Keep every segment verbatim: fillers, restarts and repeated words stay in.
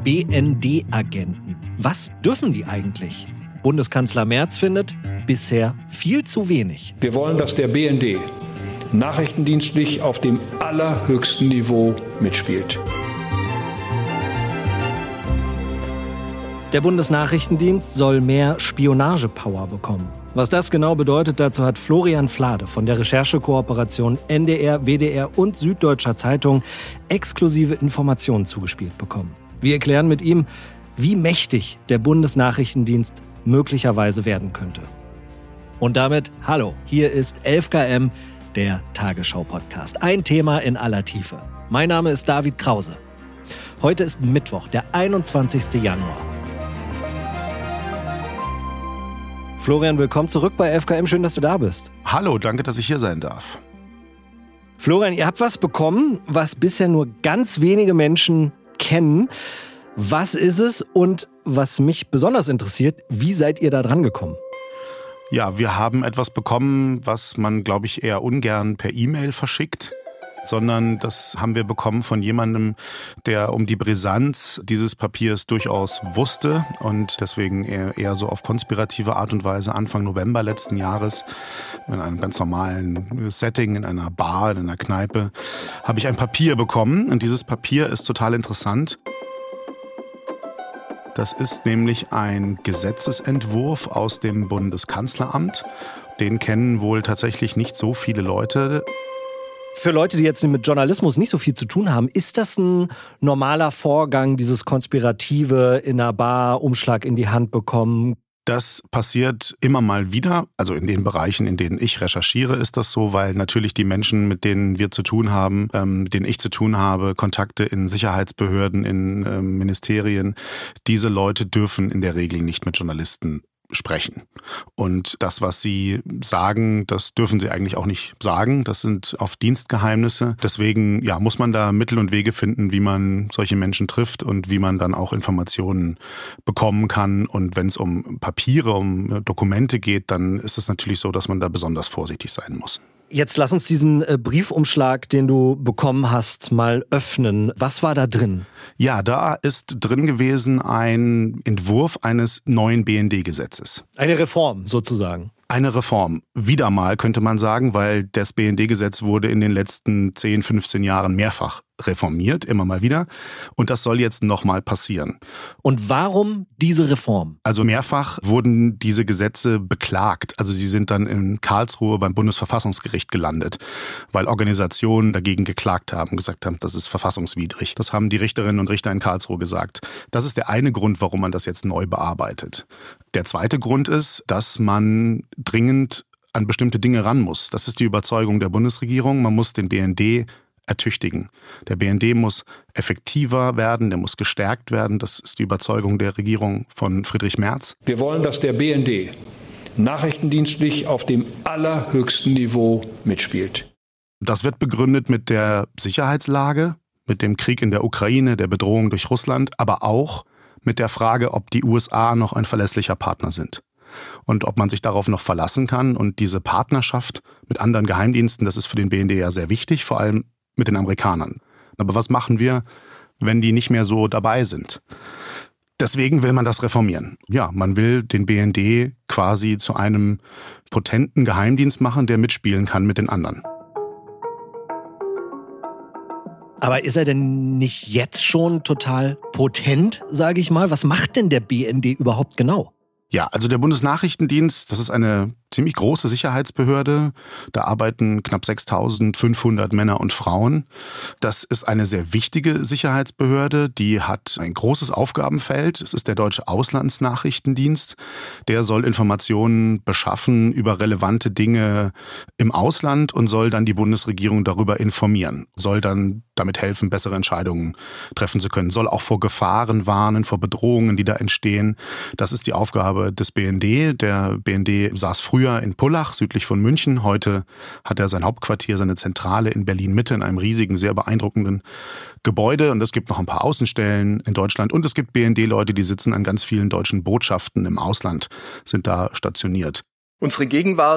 B N D-Agenten. Was dürfen die eigentlich? Bundeskanzler Merz findet, bisher viel zu wenig. Wir wollen, dass der B N D nachrichtendienstlich auf dem allerhöchsten Niveau mitspielt. Der Bundesnachrichtendienst soll mehr Spionagepower bekommen. Was das genau bedeutet, dazu hat Florian Flade von der Recherchekooperation N D R, W D R und Süddeutscher Zeitung exklusive Informationen zugespielt bekommen. Wir erklären mit ihm, wie mächtig der Bundesnachrichtendienst möglicherweise werden könnte. Und damit, hallo, hier ist elf K M, der Tagesschau-Podcast. Ein Thema in aller Tiefe. Mein Name ist David Krause. Heute ist Mittwoch, der einundzwanzigsten Januar. Florian, willkommen zurück bei elf K M. Schön, dass du da bist. Hallo, danke, dass ich hier sein darf. Florian, ihr habt was bekommen, was bisher nur ganz wenige Menschen kennen. Was ist es und was mich besonders interessiert, wie seid ihr da dran gekommen? Ja, wir haben etwas bekommen, was man, glaube ich, eher ungern per E-Mail verschickt, sondern das haben wir bekommen von jemandem, der um die Brisanz dieses Papiers durchaus wusste und deswegen eher, eher so auf konspirative Art und Weise Anfang November letzten Jahres in einem ganz normalen Setting, in einer Bar, in einer Kneipe, habe ich ein Papier bekommen und dieses Papier ist total interessant. Das ist nämlich ein Gesetzesentwurf aus dem Bundeskanzleramt. Den kennen wohl tatsächlich nicht so viele Leute. Für Leute, die jetzt mit Journalismus nicht so viel zu tun haben, ist das ein normaler Vorgang, dieses konspirative in einer Bar Umschlag in die Hand bekommen? Das passiert immer mal wieder, also in den Bereichen, in denen ich recherchiere, ist das so, weil natürlich die Menschen, mit denen wir zu tun haben, ähm, mit denen ich zu tun habe, Kontakte in Sicherheitsbehörden, in ähm, Ministerien, diese Leute dürfen in der Regel nicht mit Journalisten sprechen. Und das, was sie sagen, das dürfen sie eigentlich auch nicht sagen. Das sind auf Dienstgeheimnisse. Deswegen ja, muss man da Mittel und Wege finden, wie man solche Menschen trifft und wie man dann auch Informationen bekommen kann. Und wenn es um Papiere, um Dokumente geht, dann ist es natürlich so, dass man da besonders vorsichtig sein muss. Jetzt lass uns diesen äh, Briefumschlag, den du bekommen hast, mal öffnen. Was war da drin? Ja, da ist drin gewesen ein Entwurf eines neuen B N D-Gesetzes. Eine Reform sozusagen. Eine Reform. Wieder mal könnte man sagen, weil das B N D-Gesetz wurde in den letzten zehn, fünfzehn Jahren mehrfach reformiert, immer mal wieder. Und das soll jetzt nochmal passieren. Und warum diese Reform? Also mehrfach wurden diese Gesetze beklagt. Also sie sind dann in Karlsruhe beim Bundesverfassungsgericht gelandet, weil Organisationen dagegen geklagt haben, gesagt haben, das ist verfassungswidrig. Das haben die Richterinnen und Richter in Karlsruhe gesagt. Das ist der eine Grund, warum man das jetzt neu bearbeitet. Der zweite Grund ist, dass man dringend an bestimmte Dinge ran muss. Das ist die Überzeugung der Bundesregierung. Man muss den B N D ertüchtigen. Der B N D muss effektiver werden, der muss gestärkt werden. Das ist die Überzeugung der Regierung von Friedrich Merz. Wir wollen, dass der B N D nachrichtendienstlich auf dem allerhöchsten Niveau mitspielt. Das wird begründet mit der Sicherheitslage, mit dem Krieg in der Ukraine, der Bedrohung durch Russland, aber auch mit der Frage, ob die U S A noch ein verlässlicher Partner sind. Und ob man sich darauf noch verlassen kann. Und diese Partnerschaft mit anderen Geheimdiensten, das ist für den B N D ja sehr wichtig, vor allem mit den Amerikanern. Aber was machen wir, wenn die nicht mehr so dabei sind? Deswegen will man das reformieren. Ja, man will den B N D quasi zu einem potenten Geheimdienst machen, der mitspielen kann mit den anderen. Aber ist er denn nicht jetzt schon total potent, sage ich mal? Was macht denn der B N D überhaupt genau? Ja, also der Bundesnachrichtendienst, das ist eine ziemlich große Sicherheitsbehörde. Da arbeiten knapp sechstausendfünfhundert Männer und Frauen. Das ist eine sehr wichtige Sicherheitsbehörde. Die hat ein großes Aufgabenfeld. Es ist der Deutsche Auslandsnachrichtendienst. Der soll Informationen beschaffen über relevante Dinge im Ausland und soll dann die Bundesregierung darüber informieren. Soll dann damit helfen, bessere Entscheidungen treffen zu können. Soll auch vor Gefahren warnen, vor Bedrohungen, die da entstehen. Das ist die Aufgabe des B N D. Der B N D saß früher in Pullach, südlich von München. Heute hat er sein Hauptquartier, seine Zentrale in Berlin-Mitte, in einem riesigen, sehr beeindruckenden Gebäude. Und es gibt noch ein paar Außenstellen in Deutschland. Und es gibt B N D-Leute, die sitzen an ganz vielen deutschen Botschaften im Ausland, sind da stationiert. Unsere Gegenwart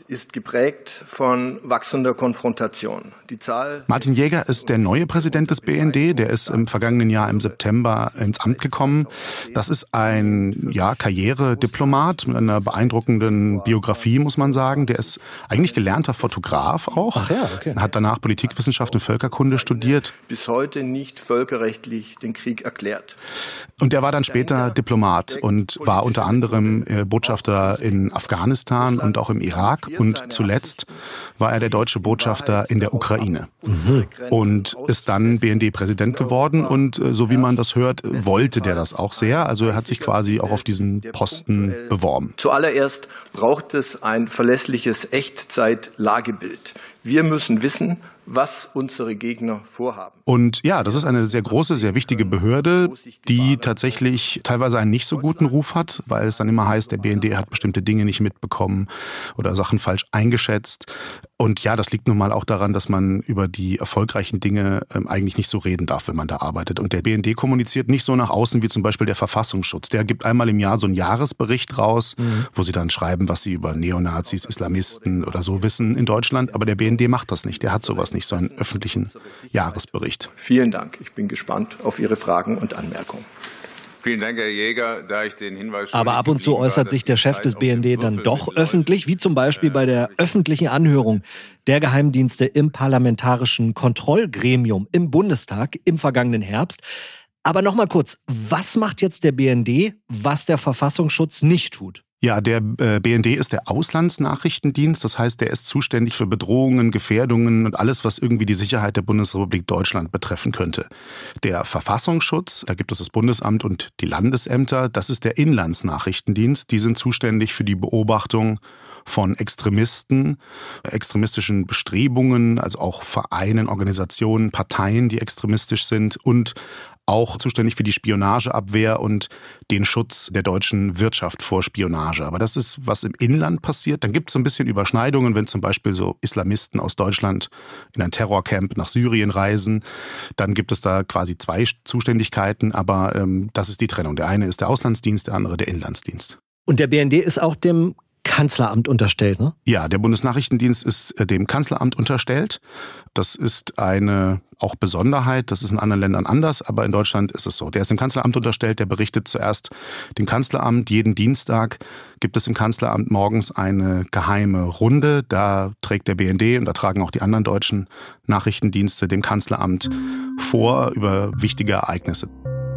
ist geprägt von wachsender Konfrontation. Die Zahl Martin Jäger ist der neue Präsident des B N D. Der ist im vergangenen Jahr im September ins Amt gekommen. Das ist ein ja, Karrierediplomat mit einer beeindruckenden Biografie, muss man sagen. Der ist eigentlich gelernter Fotograf auch. Ach ja, okay. Hat danach Politikwissenschaft und Völkerkunde studiert. Bis heute nicht völkerrechtlich den Krieg erklärt. Und der war dann später Diplomat und war unter anderem Botschafter in Afghanistan und auch im Irak. Und zuletzt war er der deutsche Botschafter in der Ukraine. Mhm. Und ist dann B N D-Präsident geworden. Und so wie man das hört, wollte der das auch sehr. Also er hat sich quasi auch auf diesen Posten beworben. Zuallererst braucht es ein verlässliches Echtzeit-Lagebild. Wir müssen wissen, was unsere Gegner vorhaben. Und ja, das ist eine sehr große, sehr wichtige Behörde, die tatsächlich teilweise einen nicht so guten Ruf hat, weil es dann immer heißt, der B N D hat bestimmte Dinge nicht mitbekommen oder Sachen falsch eingeschätzt. Und ja, das liegt nun mal auch daran, dass man über die erfolgreichen Dinge ähm, eigentlich nicht so reden darf, wenn man da arbeitet. Und der B N D kommuniziert nicht so nach außen wie zum Beispiel der Verfassungsschutz. Der gibt einmal im Jahr so einen Jahresbericht raus, mhm. wo sie dann schreiben, was sie über Neonazis, Islamisten oder so wissen in Deutschland. Aber der B N D macht das nicht. Der hat sowas nicht, so einen öffentlichen Jahresbericht. Vielen Dank. Ich bin gespannt auf Ihre Fragen und Anmerkungen. Vielen Dank, Herr Jäger. Da ich den Hinweis Aber ab und zu äußert sich der Chef des B N D dann doch öffentlich, wie zum Beispiel bei der öffentlichen Anhörung der Geheimdienste im Parlamentarischen Kontrollgremium im Bundestag im vergangenen Herbst. Aber noch mal kurz, was macht jetzt der B N D, was der Verfassungsschutz nicht tut? Ja, der äh, B N D ist der Auslandsnachrichtendienst. Das heißt, der ist zuständig für Bedrohungen, Gefährdungen und alles, was irgendwie die Sicherheit der Bundesrepublik Deutschland betreffen könnte. Der Verfassungsschutz, da gibt es das Bundesamt und die Landesämter, das ist der Inlandsnachrichtendienst. Die sind zuständig für die Beobachtung von Extremisten, extremistischen Bestrebungen, also auch Vereinen, Organisationen, Parteien, die extremistisch sind und auch zuständig für die Spionageabwehr und den Schutz der deutschen Wirtschaft vor Spionage. Aber das ist, was im Inland passiert. Dann gibt es so ein bisschen Überschneidungen, wenn zum Beispiel so Islamisten aus Deutschland in ein Terrorcamp nach Syrien reisen. Dann gibt es da quasi zwei Zuständigkeiten, aber ähm, das ist die Trennung. Der eine ist der Auslandsdienst, der andere der Inlandsdienst. Und der B N D ist auch dem Kanzleramt unterstellt, ne? Ja, der Bundesnachrichtendienst ist dem Kanzleramt unterstellt. Das ist eine auch Besonderheit, das ist in anderen Ländern anders, aber in Deutschland ist es so. Der ist dem Kanzleramt unterstellt, der berichtet zuerst dem Kanzleramt. Jeden Dienstag gibt es im Kanzleramt morgens eine geheime Runde. Da trägt der B N D und da tragen auch die anderen deutschen Nachrichtendienste dem Kanzleramt vor über wichtige Ereignisse.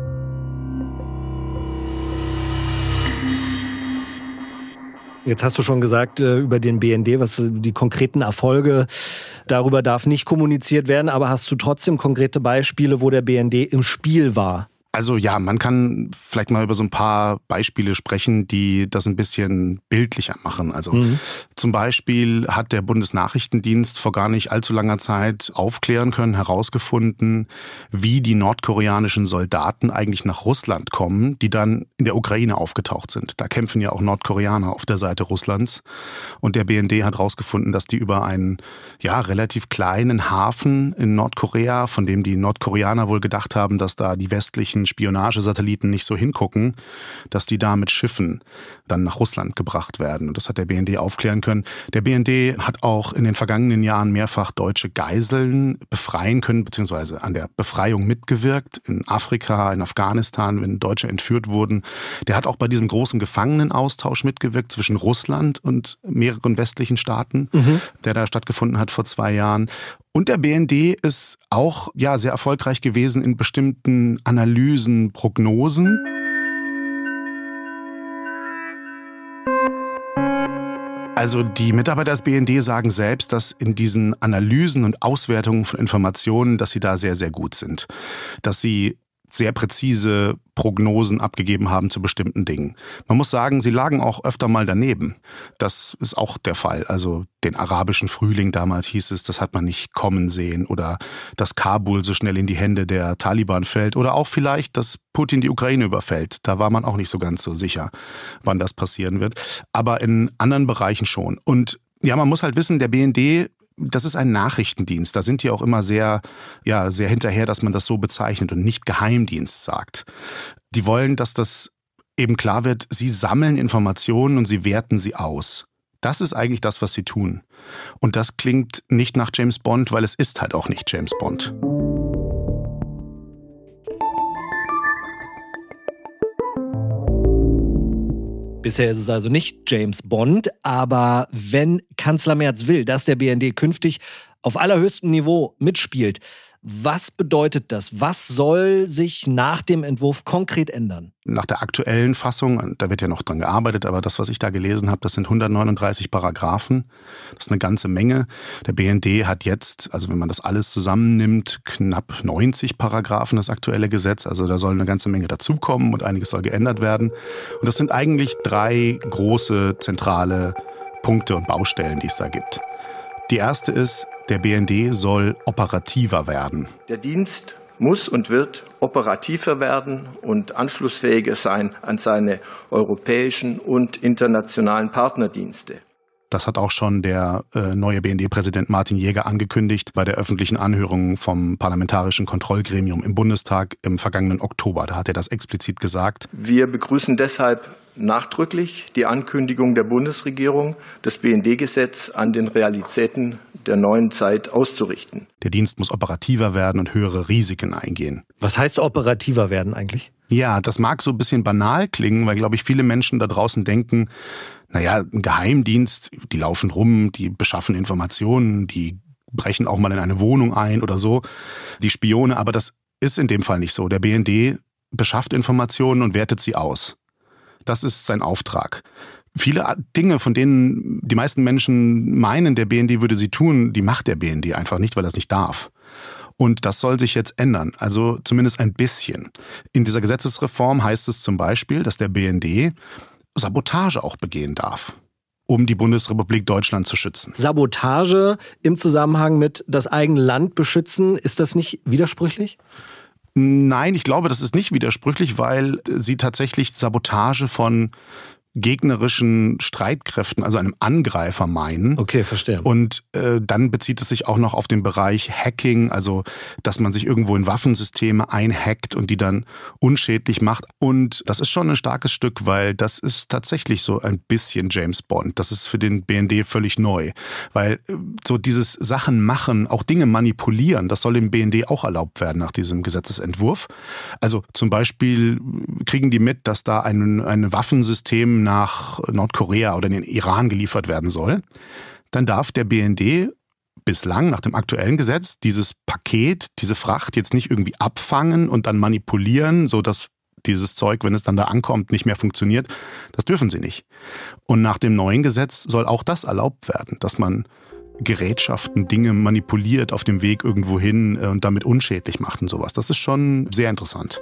Jetzt hast du schon gesagt, über den B N D, was die konkreten Erfolge, darüber darf nicht kommuniziert werden, aber hast du trotzdem konkrete Beispiele, wo der B N D im Spiel war? Also ja, man kann vielleicht mal über so ein paar Beispiele sprechen, die das ein bisschen bildlicher machen. Also mhm. zum Beispiel hat der Bundesnachrichtendienst vor gar nicht allzu langer Zeit aufklären können, herausgefunden, wie die nordkoreanischen Soldaten eigentlich nach Russland kommen, die dann in der Ukraine aufgetaucht sind. Da kämpfen ja auch Nordkoreaner auf der Seite Russlands. Und der B N D hat herausgefunden, dass die über einen ja, relativ kleinen Hafen in Nordkorea, von dem die Nordkoreaner wohl gedacht haben, dass da die westlichen Spionagesatelliten nicht so hingucken, dass die da mit Schiffen dann nach Russland gebracht werden. Und das hat der B N D aufklären können. Der B N D hat auch in den vergangenen Jahren mehrfach deutsche Geiseln befreien können, beziehungsweise an der Befreiung mitgewirkt. In Afrika, in Afghanistan, wenn Deutsche entführt wurden. Der hat auch bei diesem großen Gefangenenaustausch mitgewirkt zwischen Russland und mehreren westlichen Staaten, mhm. der da stattgefunden hat vor zwei Jahren. Und der B N D ist auch ja, sehr erfolgreich gewesen in bestimmten Analysen, Prognosen. Also die Mitarbeiter des B N D sagen selbst, dass in diesen Analysen und Auswertungen von Informationen, dass sie da sehr, sehr gut sind. Dass sie sehr präzise Prognosen abgegeben haben zu bestimmten Dingen. Man muss sagen, sie lagen auch öfter mal daneben. Das ist auch der Fall. Also den arabischen Frühling damals hieß es, das hat man nicht kommen sehen. Oder dass Kabul so schnell in die Hände der Taliban fällt. Oder auch vielleicht, dass Putin die Ukraine überfällt. Da war man auch nicht so ganz so sicher, wann das passieren wird. Aber in anderen Bereichen schon. Und ja, man muss halt wissen, der B N D, das ist ein Nachrichtendienst. Da sind die auch immer sehr, ja, sehr hinterher, dass man das so bezeichnet und nicht Geheimdienst sagt. Die wollen, dass das eben klar wird, sie sammeln Informationen und sie werten sie aus. Das ist eigentlich das, was sie tun. Und das klingt nicht nach James Bond, weil es ist halt auch nicht James Bond. Bisher ist es also nicht James Bond, aber wenn Kanzler Merz will, dass der B N D künftig auf allerhöchstem Niveau mitspielt, was bedeutet das? Was soll sich nach dem Entwurf konkret ändern? Nach der aktuellen Fassung, da wird ja noch dran gearbeitet, aber das, was ich da gelesen habe, das sind hundertneununddreißig Paragraphen. Das ist eine ganze Menge. Der B N D hat jetzt, also wenn man das alles zusammennimmt, knapp neunzig Paragraphen, das aktuelle Gesetz. Also da soll eine ganze Menge dazukommen und einiges soll geändert werden. Und das sind eigentlich drei große zentrale Punkte und Baustellen, die es da gibt. Die erste ist, der B N D soll operativer werden. Der Dienst muss und wird operativer werden und anschlussfähiger sein an seine europäischen und internationalen Partnerdienste. Das hat auch schon der äh, neue B N D-Präsident Martin Jäger angekündigt bei der öffentlichen Anhörung vom Parlamentarischen Kontrollgremium im Bundestag im vergangenen Oktober. Da hat er das explizit gesagt. Wir begrüßen deshalb nachdrücklich die Ankündigung der Bundesregierung, das B N D-Gesetz an den Realitäten der neuen Zeit auszurichten. Der Dienst muss operativer werden und höhere Risiken eingehen. Was heißt operativer werden eigentlich? Ja, das mag so ein bisschen banal klingen, weil, glaube ich, viele Menschen da draußen denken, naja, ein Geheimdienst, die laufen rum, die beschaffen Informationen, die brechen auch mal in eine Wohnung ein oder so, die Spione, aber das ist in dem Fall nicht so. Der B N D beschafft Informationen und wertet sie aus. Das ist sein Auftrag. Viele Dinge, von denen die meisten Menschen meinen, der B N D würde sie tun, die macht der B N D einfach nicht, weil er es nicht darf. Und das soll sich jetzt ändern, also zumindest ein bisschen. In dieser Gesetzesreform heißt es zum Beispiel, dass der B N D Sabotage auch begehen darf, um die Bundesrepublik Deutschland zu schützen. Sabotage im Zusammenhang mit das eigene Land beschützen, ist das nicht widersprüchlich? Nein, ich glaube, das ist nicht widersprüchlich, weil sie tatsächlich Sabotage von gegnerischen Streitkräften, also einem Angreifer meinen. Okay, verstehe. Und äh, dann bezieht es sich auch noch auf den Bereich Hacking, also dass man sich irgendwo in Waffensysteme einhackt und die dann unschädlich macht. Und das ist schon ein starkes Stück, weil das ist tatsächlich so ein bisschen James Bond. Das ist für den B N D völlig neu. Weil äh, so dieses Sachen machen, auch Dinge manipulieren, das soll dem B N D auch erlaubt werden nach diesem Gesetzesentwurf. Also zum Beispiel kriegen die mit, dass da ein, ein Waffensystem nach Nordkorea oder in den Iran geliefert werden soll, dann darf der B N D bislang nach dem aktuellen Gesetz dieses Paket, diese Fracht jetzt nicht irgendwie abfangen und dann manipulieren, sodass dieses Zeug, wenn es dann da ankommt, nicht mehr funktioniert. Das dürfen sie nicht. Und nach dem neuen Gesetz soll auch das erlaubt werden, dass man Gerätschaften, Dinge manipuliert auf dem Weg irgendwo hin und damit unschädlich macht und sowas. Das ist schon sehr interessant.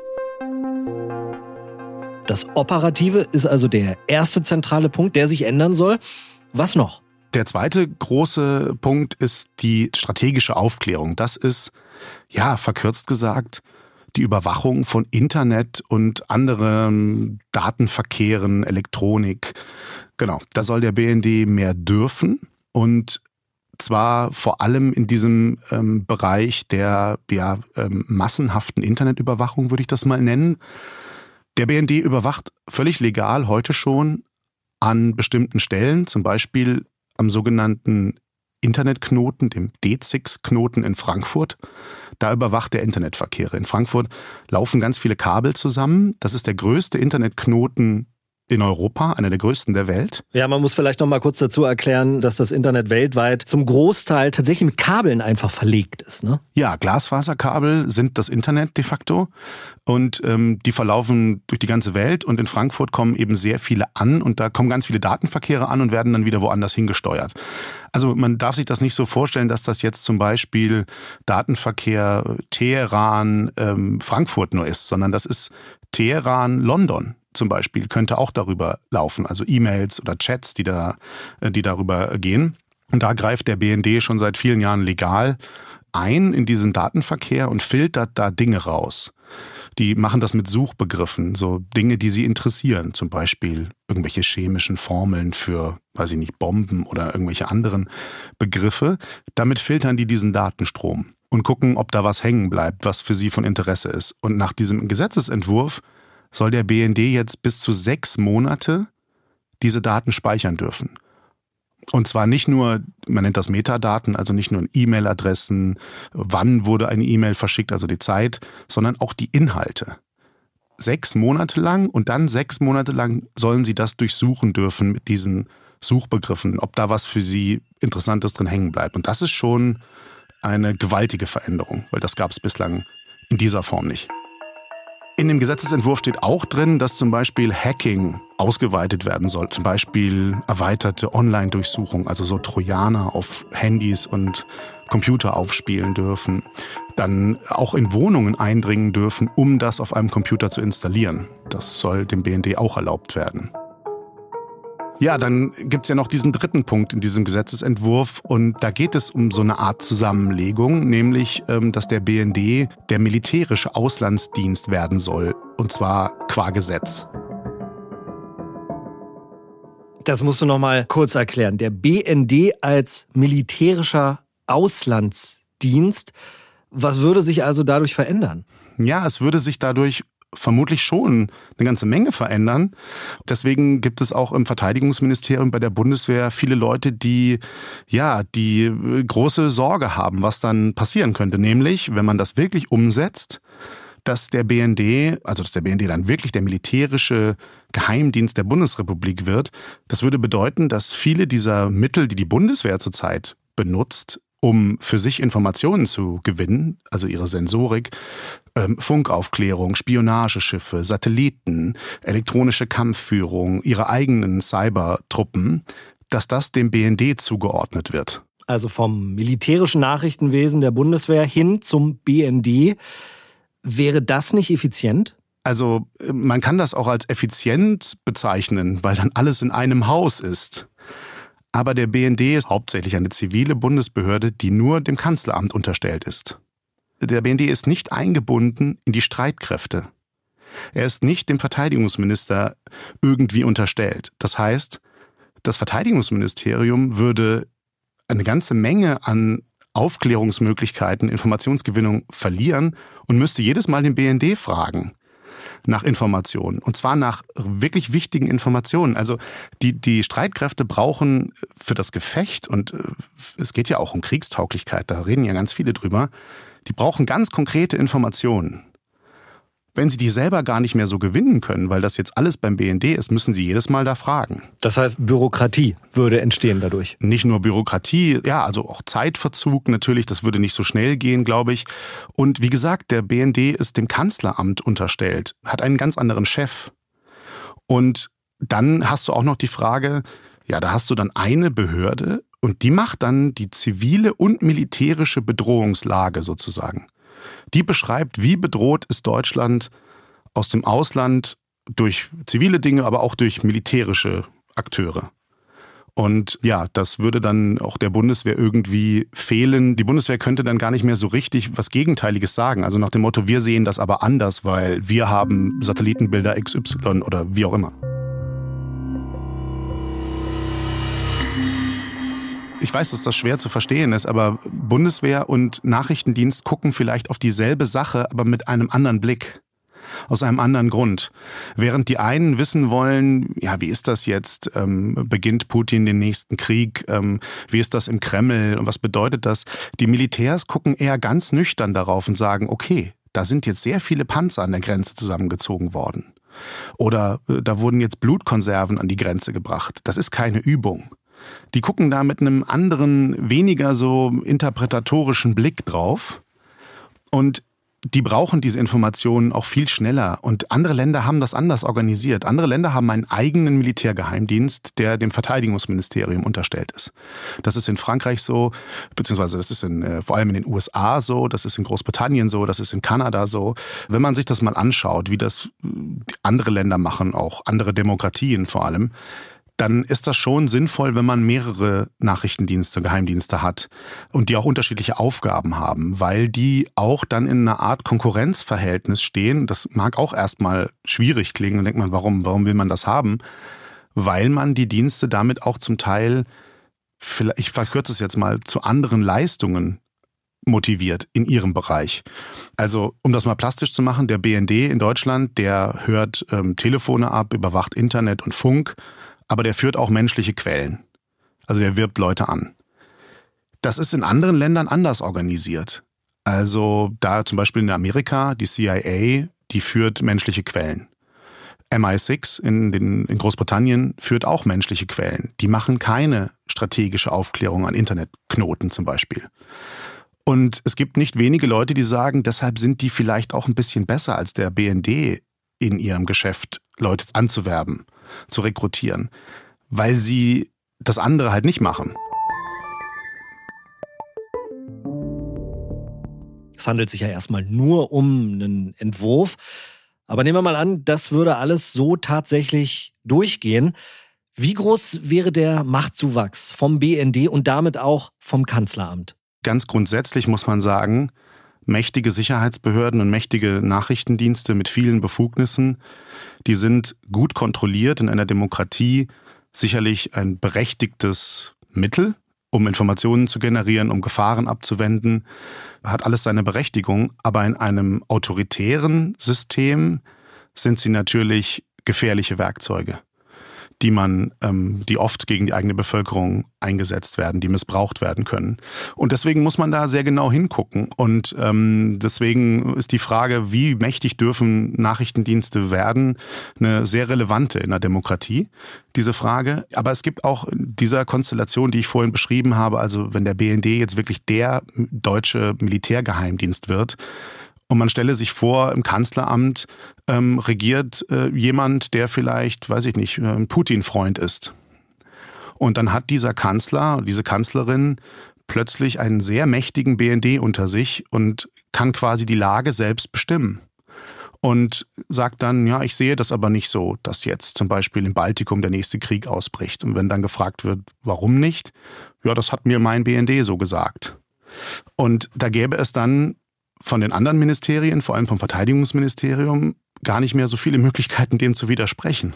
Das Operative ist also der erste zentrale Punkt, der sich ändern soll. Was noch? Der zweite große Punkt ist die strategische Aufklärung. Das ist, ja, verkürzt gesagt, die Überwachung von Internet und anderen Datenverkehren, Elektronik. Genau, da soll der B N D mehr dürfen und zwar vor allem in diesem ähm, Bereich der ja, ähm, massenhaften Internetüberwachung, würde ich das mal nennen. Der B N D überwacht völlig legal heute schon an bestimmten Stellen, zum Beispiel am sogenannten Internetknoten, dem D Z I X-Knoten in Frankfurt. Da überwacht er Internetverkehre. In Frankfurt laufen ganz viele Kabel zusammen. Das ist der größte Internetknoten in Europa, einer der größten der Welt. Ja, man muss vielleicht noch mal kurz dazu erklären, dass das Internet weltweit zum Großteil tatsächlich mit Kabeln einfach verlegt ist, ne? Ja, Glasfaserkabel sind das Internet de facto und ähm, die verlaufen durch die ganze Welt und in Frankfurt kommen eben sehr viele an und da kommen ganz viele Datenverkehre an und werden dann wieder woanders hingesteuert. Also man darf sich das nicht so vorstellen, dass das jetzt zum Beispiel Datenverkehr Teheran, ähm, Frankfurt nur ist, sondern das ist Teheran, London. Zum Beispiel könnte auch darüber laufen, also E-Mails oder Chats, die da, die darüber gehen. Und da greift der B N D schon seit vielen Jahren legal ein in diesen Datenverkehr und filtert da Dinge raus. Die machen das mit Suchbegriffen, so Dinge, die sie interessieren, zum Beispiel irgendwelche chemischen Formeln für, weiß ich nicht, Bomben oder irgendwelche anderen Begriffe. Damit filtern die diesen Datenstrom und gucken, ob da was hängen bleibt, was für sie von Interesse ist. Und nach diesem Gesetzesentwurf soll der B N D jetzt bis zu sechs Monate diese Daten speichern dürfen. Und zwar nicht nur, man nennt das Metadaten, also nicht nur E-Mail-Adressen, wann wurde eine E-Mail verschickt, also die Zeit, sondern auch die Inhalte. Sechs Monate lang und dann sechs Monate lang sollen sie das durchsuchen dürfen mit diesen Suchbegriffen, ob da was für sie Interessantes drin hängen bleibt. Und das ist schon eine gewaltige Veränderung, weil das gab es bislang in dieser Form nicht. In dem Gesetzesentwurf steht auch drin, dass zum Beispiel Hacking ausgeweitet werden soll. Zum Beispiel erweiterte Online-Durchsuchung, also so Trojaner auf Handys und Computer aufspielen dürfen. Dann auch in Wohnungen eindringen dürfen, um das auf einem Computer zu installieren. Das soll dem B N D auch erlaubt werden. Ja, dann gibt's ja noch diesen dritten Punkt in diesem Gesetzesentwurf und da geht es um so eine Art Zusammenlegung, nämlich, dass der B N D der militärische Auslandsdienst werden soll, und zwar qua Gesetz. Das musst du noch mal kurz erklären. Der B N D als militärischer Auslandsdienst, was würde sich also dadurch verändern? Ja, es würde sich dadurch vermutlich schon eine ganze Menge verändern. Deswegen gibt es auch im Verteidigungsministerium bei der Bundeswehr viele Leute, die ja, die große Sorge haben, was dann passieren könnte. Nämlich, wenn man das wirklich umsetzt, dass der B N D, also dass der B N D dann wirklich der militärische Geheimdienst der Bundesrepublik wird. Das würde bedeuten, dass viele dieser Mittel, die die Bundeswehr zurzeit benutzt, um für sich Informationen zu gewinnen, also ihre Sensorik, ähm, Funkaufklärung, Spionageschiffe, Satelliten, elektronische Kampfführung, ihre eigenen Cybertruppen, dass das dem B N D zugeordnet wird. Also vom militärischen Nachrichtenwesen der Bundeswehr hin zum B N D. Wäre das nicht effizient? Also man kann das auch als effizient bezeichnen, weil dann alles in einem Haus ist. Aber der B N D ist hauptsächlich eine zivile Bundesbehörde, die nur dem Kanzleramt unterstellt ist. Der B N D ist nicht eingebunden in die Streitkräfte. Er ist nicht dem Verteidigungsminister irgendwie unterstellt. Das heißt, das Verteidigungsministerium würde eine ganze Menge an Aufklärungsmöglichkeiten, Informationsgewinnung verlieren und müsste jedes Mal den B N D fragen nach Informationen. Und zwar nach wirklich wichtigen Informationen. Also die, die Streitkräfte brauchen für das Gefecht, und es geht ja auch um Kriegstauglichkeit, da reden ja ganz viele drüber, die brauchen ganz konkrete Informationen. Wenn sie die selber gar nicht mehr so gewinnen können, weil das jetzt alles beim B N D ist, müssen sie jedes Mal da fragen. Das heißt, Bürokratie würde entstehen dadurch. Nicht nur Bürokratie, ja, also auch Zeitverzug natürlich, das würde nicht so schnell gehen, glaube ich. Und wie gesagt, der B N D ist dem Kanzleramt unterstellt, hat einen ganz anderen Chef. Und dann hast du auch noch die Frage, ja, da hast du dann eine Behörde und die macht dann die zivile und militärische Bedrohungslage sozusagen. Die beschreibt, wie bedroht ist Deutschland aus dem Ausland durch zivile Dinge, aber auch durch militärische Akteure. Und ja, das würde dann auch der Bundeswehr irgendwie fehlen. Die Bundeswehr könnte dann gar nicht mehr so richtig was Gegenteiliges sagen. Also nach dem Motto, wir sehen das aber anders, weil wir haben Satellitenbilder X Y oder wie auch immer. Ich weiß, dass das schwer zu verstehen ist, aber Bundeswehr und Nachrichtendienst gucken vielleicht auf dieselbe Sache, aber mit einem anderen Blick, aus einem anderen Grund. Während die einen wissen wollen, ja, wie ist das jetzt? Ähm, beginnt Putin den nächsten Krieg? Ähm, wie ist das im Kreml? Und was bedeutet das? Die Militärs gucken eher ganz nüchtern darauf und sagen, okay, da sind jetzt sehr viele Panzer an der Grenze zusammengezogen worden. Oder äh, da wurden jetzt Blutkonserven an die Grenze gebracht. Das ist keine Übung. Die gucken da mit einem anderen, weniger so interpretatorischen Blick drauf. Und die brauchen diese Informationen auch viel schneller. Und andere Länder haben das anders organisiert. Andere Länder haben einen eigenen Militärgeheimdienst, der dem Verteidigungsministerium unterstellt ist. Das ist in Frankreich so, beziehungsweise das ist in, äh, vor allem in den U S A so, das ist in Großbritannien so, das ist in Kanada so. Wenn man sich das mal anschaut, wie das andere Länder machen, auch andere Demokratien vor allem, dann ist das schon sinnvoll, wenn man mehrere Nachrichtendienste, Geheimdienste hat und die auch unterschiedliche Aufgaben haben, weil die auch dann in einer Art Konkurrenzverhältnis stehen. Das mag auch erstmal schwierig klingen und denkt man, warum, warum will man das haben? Weil man die Dienste damit auch zum Teil, ich verkürze es jetzt mal, zu anderen Leistungen motiviert in ihrem Bereich. Also, um das mal plastisch zu machen, der B N D in Deutschland, der hört ähm, Telefone ab, überwacht Internet und Funk, aber der führt auch menschliche Quellen. Also der wirbt Leute an. Das ist in anderen Ländern anders organisiert. Also da zum Beispiel in Amerika, die C I A, die führt menschliche Quellen. M I sechs in, den, in Großbritannien führt auch menschliche Quellen. Die machen keine strategische Aufklärung an Internetknoten zum Beispiel. Und es gibt nicht wenige Leute, die sagen, deshalb sind die vielleicht auch ein bisschen besser als der B N D in ihrem Geschäft, Leute anzuwerben, zu rekrutieren, weil sie das andere halt nicht machen. Es handelt sich ja erstmal nur um einen Entwurf. Aber nehmen wir mal an, das würde alles so tatsächlich durchgehen. Wie groß wäre der Machtzuwachs vom B N D und damit auch vom Kanzleramt? Ganz grundsätzlich muss man sagen, mächtige Sicherheitsbehörden und mächtige Nachrichtendienste mit vielen Befugnissen, die sind gut kontrolliert in einer Demokratie, sicherlich ein berechtigtes Mittel, um Informationen zu generieren, um Gefahren abzuwenden, hat alles seine Berechtigung. Aber in einem autoritären System sind sie natürlich gefährliche Werkzeuge, die man, ähm, die oft gegen die eigene Bevölkerung eingesetzt werden, die missbraucht werden können. Und deswegen muss man da sehr genau hingucken. Und ähm, deswegen ist die Frage, wie mächtig dürfen Nachrichtendienste werden, eine sehr relevante in der Demokratie, diese Frage. Aber es gibt auch in dieser Konstellation, die ich vorhin beschrieben habe, also wenn der B N D jetzt wirklich der deutsche Militärgeheimdienst wird, und man stelle sich vor, im Kanzleramt ähm, regiert äh, jemand, der vielleicht, weiß ich nicht, ein Putin-Freund ist. Und dann hat dieser Kanzler, diese Kanzlerin plötzlich einen sehr mächtigen B N D unter sich und kann quasi die Lage selbst bestimmen. Und sagt dann, ja, ich sehe das aber nicht so, dass jetzt zum Beispiel im Baltikum der nächste Krieg ausbricht. Und wenn dann gefragt wird, warum nicht? Ja, das hat mir mein B N D so gesagt. Und da gäbe es dann von den anderen Ministerien, vor allem vom Verteidigungsministerium, gar nicht mehr so viele Möglichkeiten, dem zu widersprechen.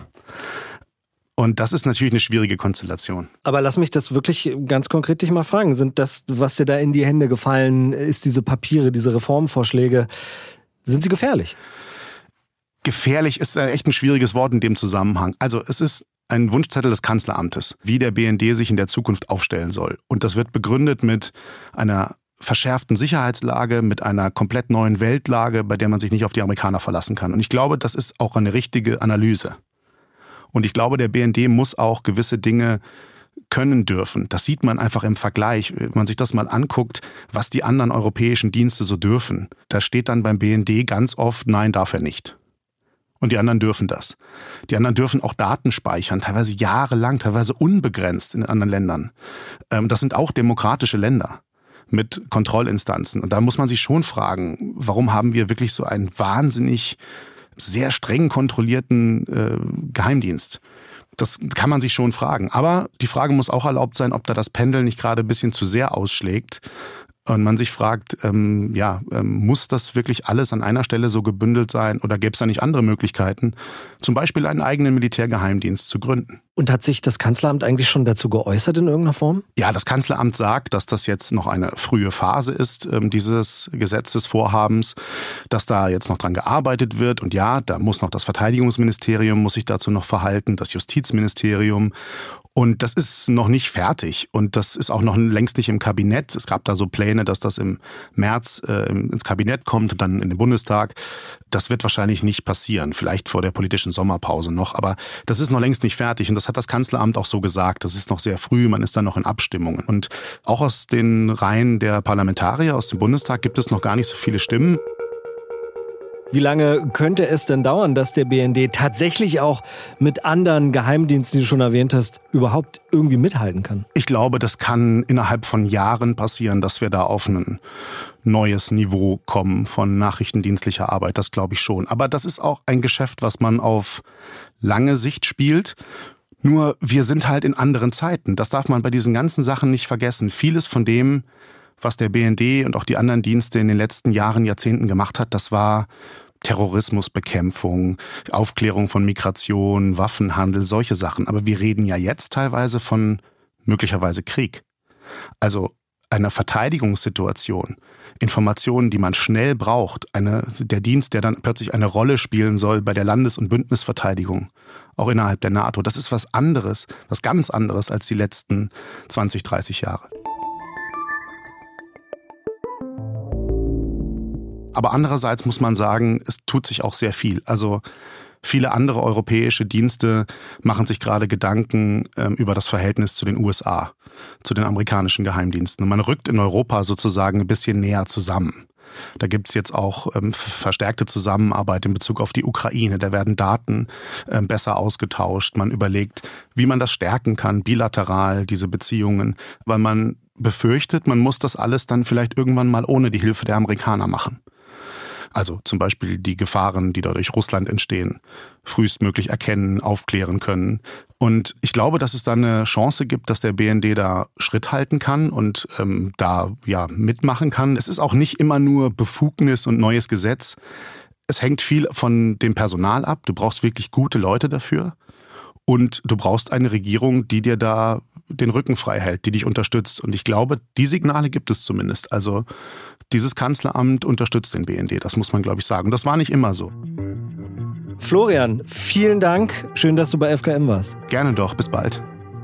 Und das ist natürlich eine schwierige Konstellation. Aber lass mich das wirklich ganz konkret dich mal fragen. Sind das, was dir da in die Hände gefallen ist, diese Papiere, diese Reformvorschläge, sind sie gefährlich? Gefährlich ist echt ein schwieriges Wort in dem Zusammenhang. Also es ist ein Wunschzettel des Kanzleramtes, wie der B N D sich in der Zukunft aufstellen soll. Und das wird begründet mit einer verschärften Sicherheitslage, mit einer komplett neuen Weltlage, bei der man sich nicht auf die Amerikaner verlassen kann. Und ich glaube, das ist auch eine richtige Analyse. Und ich glaube, der B N D muss auch gewisse Dinge können dürfen. Das sieht man einfach im Vergleich. Wenn man sich das mal anguckt, was die anderen europäischen Dienste so dürfen, da steht dann beim B N D ganz oft, nein, darf er nicht. Und die anderen dürfen das. Die anderen dürfen auch Daten speichern, teilweise jahrelang, teilweise unbegrenzt in anderen Ländern. Das sind auch demokratische Länder mit Kontrollinstanzen. Und da muss man sich schon fragen, warum haben wir wirklich so einen wahnsinnig sehr streng kontrollierten äh, Geheimdienst? Das kann man sich schon fragen. Aber die Frage muss auch erlaubt sein, ob da das Pendel nicht gerade ein bisschen zu sehr ausschlägt und man sich fragt, ähm, ja, ähm, muss das wirklich alles an einer Stelle so gebündelt sein oder gäbe es da nicht andere Möglichkeiten, zum Beispiel einen eigenen Militärgeheimdienst zu gründen? Und hat sich das Kanzleramt eigentlich schon dazu geäußert in irgendeiner Form? Ja, das Kanzleramt sagt, dass das jetzt noch eine frühe Phase ist, ähm, dieses Gesetzesvorhabens, dass da jetzt noch dran gearbeitet wird. Und ja, da muss noch das Verteidigungsministerium, muss sich dazu noch verhalten, das Justizministerium. Und das ist noch nicht fertig und das ist auch noch längst nicht im Kabinett. Es gab da so Pläne, dass das im März äh, ins Kabinett kommt und dann in den Bundestag. Das wird wahrscheinlich nicht passieren, vielleicht vor der politischen Sommerpause noch. Aber das ist noch längst nicht fertig und das hat das Kanzleramt auch so gesagt. Das ist noch sehr früh, man ist da noch in Abstimmungen. Und auch aus den Reihen der Parlamentarier aus dem Bundestag gibt es noch gar nicht so viele Stimmen. Wie lange könnte es denn dauern, dass der B N D tatsächlich auch mit anderen Geheimdiensten, die du schon erwähnt hast, überhaupt irgendwie mithalten kann? Ich glaube, das kann innerhalb von Jahren passieren, dass wir da auf ein neues Niveau kommen von nachrichtendienstlicher Arbeit. Das glaube ich schon. Aber das ist auch ein Geschäft, was man auf lange Sicht spielt. Nur wir sind halt in anderen Zeiten. Das darf man bei diesen ganzen Sachen nicht vergessen. Vieles von dem, was der B N D und auch die anderen Dienste in den letzten Jahren, Jahrzehnten gemacht hat, das war Terrorismusbekämpfung, Aufklärung von Migration, Waffenhandel, solche Sachen. Aber wir reden ja jetzt teilweise von möglicherweise Krieg. Also einer Verteidigungssituation, Informationen, die man schnell braucht, eine, der Dienst, der dann plötzlich eine Rolle spielen soll bei der Landes- und Bündnisverteidigung auch innerhalb der NATO. Das ist was anderes, was ganz anderes als die letzten zwanzig, dreißig Jahre. Aber andererseits muss man sagen, es tut sich auch sehr viel. Also viele andere europäische Dienste machen sich gerade Gedanken ähm, über das Verhältnis zu den U S A, zu den amerikanischen Geheimdiensten. Und man rückt in Europa sozusagen ein bisschen näher zusammen. Da gibt es jetzt auch ähm, verstärkte Zusammenarbeit in Bezug auf die Ukraine. Da werden Daten ähm, besser ausgetauscht. Man überlegt, wie man das stärken kann, bilateral, diese Beziehungen, weil man befürchtet, man muss das alles dann vielleicht irgendwann mal ohne die Hilfe der Amerikaner machen. Also zum Beispiel die Gefahren, die dadurch Russland entstehen, frühestmöglich erkennen, aufklären können. Und ich glaube, dass es da eine Chance gibt, dass der B N D da Schritt halten kann und ähm, da ja mitmachen kann. Es ist auch nicht immer nur Befugnis und neues Gesetz. Es hängt viel von dem Personal ab. Du brauchst wirklich gute Leute dafür. Und du brauchst eine Regierung, die dir da den Rücken frei hält, die dich unterstützt. Und ich glaube, die Signale gibt es zumindest. Also dieses Kanzleramt unterstützt den B N D, das muss man, glaube ich, sagen. Das war nicht immer so. Florian, vielen Dank. Schön, dass du bei F K M warst. Gerne doch, bis bald.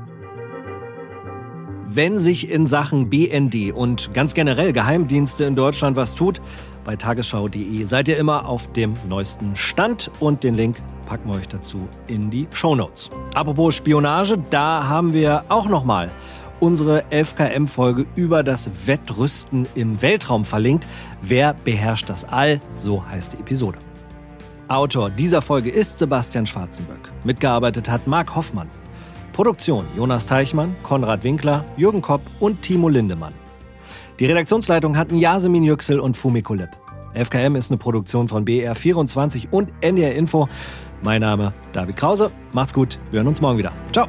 Wenn sich in Sachen B N D und ganz generell Geheimdienste in Deutschland was tut, bei tagesschau punkt de seid ihr immer auf dem neuesten Stand und den Link packen wir euch dazu in die Shownotes. Apropos Spionage, da haben wir auch nochmal unsere F K M-Folge über das Wettrüsten im Weltraum verlinkt. Wer beherrscht das All? So heißt die Episode. Autor dieser Folge ist Sebastian Schwarzenböck. Mitgearbeitet hat Marc Hoffmann. Produktion Jonas Teichmann, Konrad Winkler, Jürgen Kopp und Timo Lindemann. Die Redaktionsleitung hatten Yasemin Yüksel und Fumiko Lipp. F K M ist eine Produktion von B R vierundzwanzig und N D R Info. Mein Name David Krause. Macht's gut, wir hören uns morgen wieder. Ciao.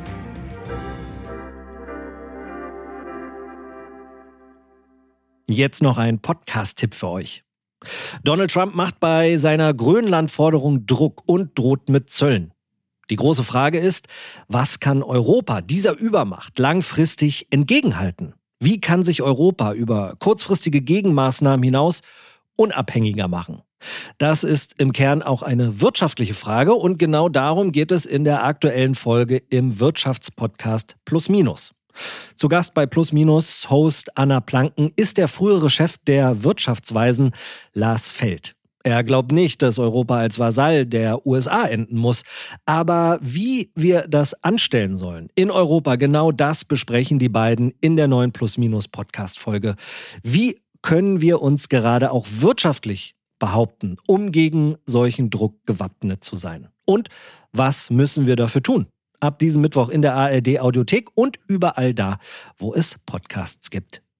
Jetzt noch ein Podcast-Tipp für euch. Donald Trump macht bei seiner Grönland-Forderung Druck und droht mit Zöllen. Die große Frage ist, was kann Europa dieser Übermacht langfristig entgegenhalten? Wie kann sich Europa über kurzfristige Gegenmaßnahmen hinaus unabhängiger machen? Das ist im Kern auch eine wirtschaftliche Frage und genau darum geht es in der aktuellen Folge im Wirtschaftspodcast Plus Minus. Zu Gast bei Plus Minus Host Anna Planken ist der frühere Chef der Wirtschaftsweisen Lars Feld. Er glaubt nicht, dass Europa als Vasall der U S A enden muss. Aber wie wir das anstellen sollen in Europa, genau das besprechen die beiden in der neuen Plus Minus Podcast-Folge. Wie können wir uns gerade auch wirtschaftlich behaupten, um gegen solchen Druck gewappnet zu sein? Und was müssen wir dafür tun? Ab diesem Mittwoch in der A R D Audiothek und überall da, wo es Podcasts gibt.